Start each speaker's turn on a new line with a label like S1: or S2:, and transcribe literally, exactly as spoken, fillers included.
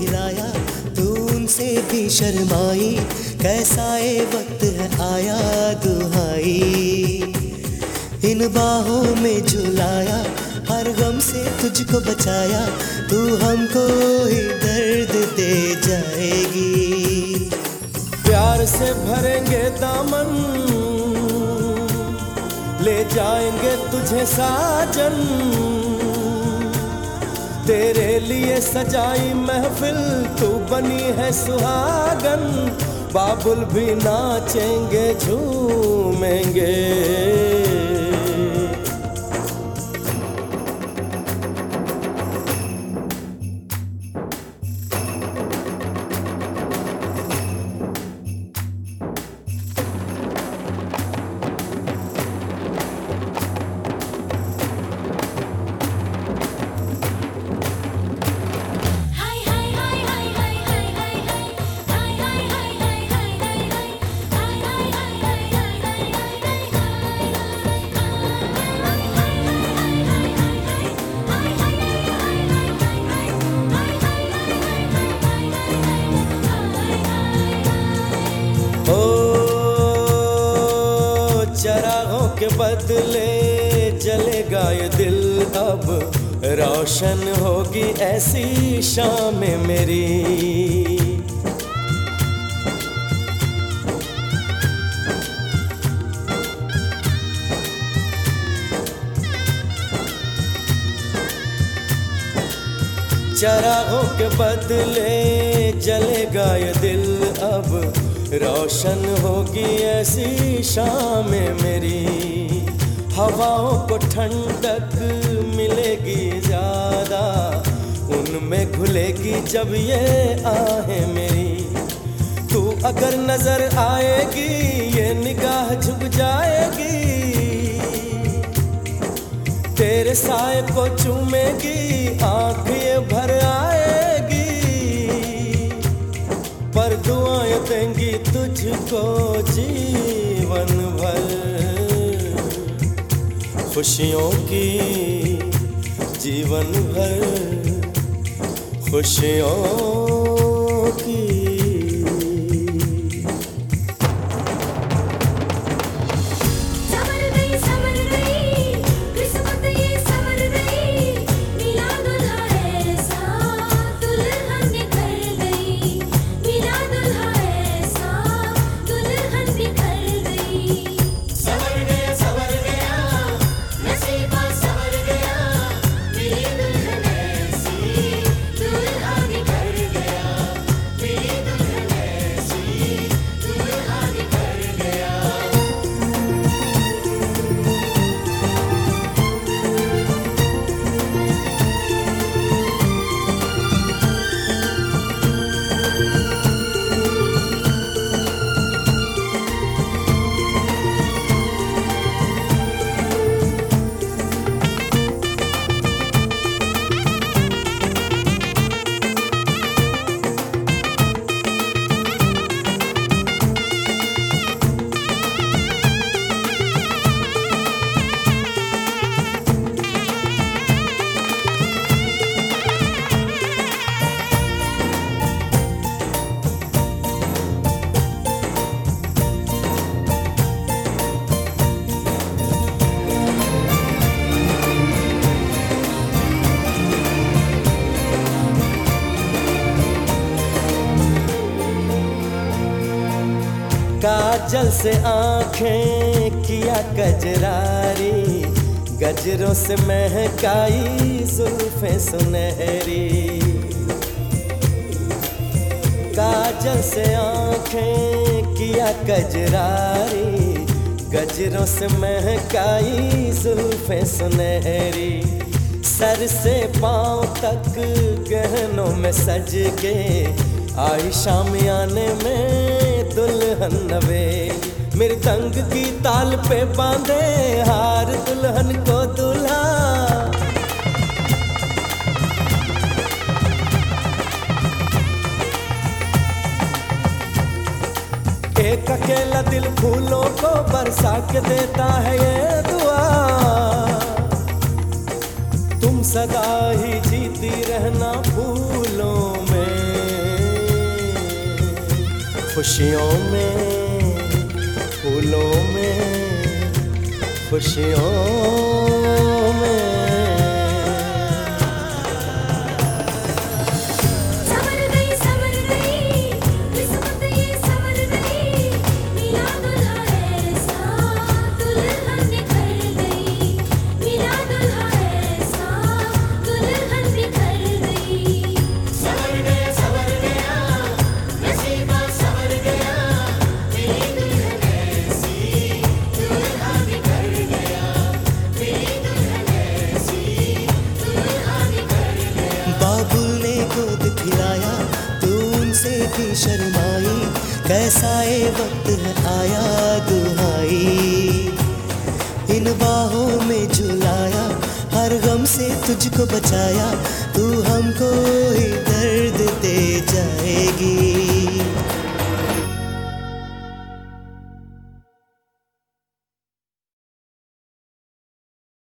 S1: खिलाया, तू उनसे भी शर्माई, कैसा ये वक्त है आया दुहाई। इन बाहों में झुलाया, हर गम से तुझको बचाया, तू हमको ही दर्द दे जाएगी।
S2: प्यार से भरेंगे दामन, ले जाएंगे तुझे साजन, तेरे लिए सजाई महफिल, तू बनी है सुहागन, बाबुल भी नाचेंगे झूमेंगे। चरागों के बदले जलेगा ये दिल, अब रोशन होगी ऐसी शाम मेरी। चरागों के बदले जलेगा ये दिल, अब रोशन होगी ऐसी शाम मेरी। हवाओं को ठंडक मिलेगी ज्यादा, उनमें घुलेगी जब ये आहें मेरी। तू अगर नजर आएगी ये निगाह झुक जाएगी, तेरे साए को चूमेगी आँख ये भर आएगी, पर दुआएं देंगी तुझको जीवन भर। खुशियों की जीवन भर, खुशियों की। काजल से आंखें किया कजरारी, गजरों से महकाई जुल्फें सुनहरी। काजल से आंखें किया कजरारी, गजरों से महकाई जुल्फें सुनहरी। सर से पांव तक गहनों में सज के आई शामियाने में दुल्हन नवे। मृदंग की ताल पे बांधे हार दुल्हन को दूल्हा। एक अकेला दिल फूलों को बरसा के देता है ये दुआ, तुम सदा ही जीती रहना फूलों में। खुशियों में फूलों में खुशियों में
S3: समर गई समर गई किस्मत ये समर गई मिला दुल्हा ऐसा दुल्हन निखर गई मिला दुल्हा ऐसा दुल्हन निखर गई समर गया समर गया नसीबा समर गया मिली दुल्हन ऐसी दुल्हा निखर गया मिली दुल्हन ऐसी दुल्हा निखर गया
S1: बाबुल ने गोद खिलाया तू उनसे भी शर्माई कैसा ये वक्त है आया दुहाई इन बाहों में झुलाया हर गम से तुझको बचाया तू हमको ही दर्द दे